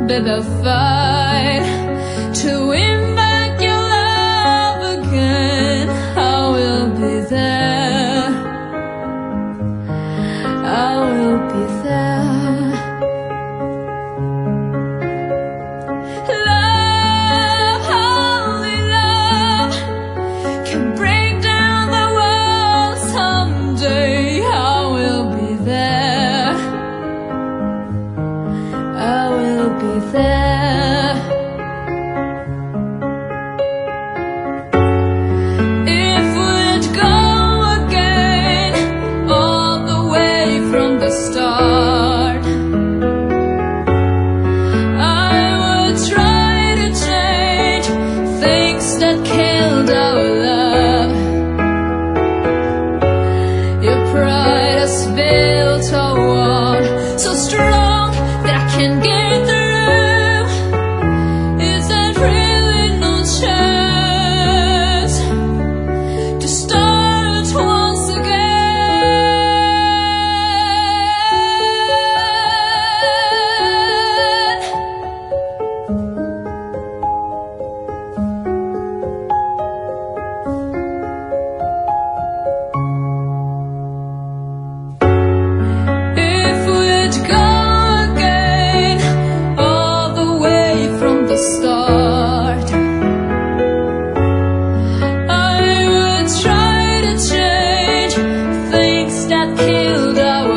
but I'll fight to win back your love again. I will be there, I will be there. Love, holy love, can break down the world someday. I will be there, I will be there. If we'd go again, all the way from the start, I would try to change things that killed our love. Your pride has built a wall so strong that I can't get through. Is there really no chance to start once If we'd go again, all the way from the start, I would try to change things that killed our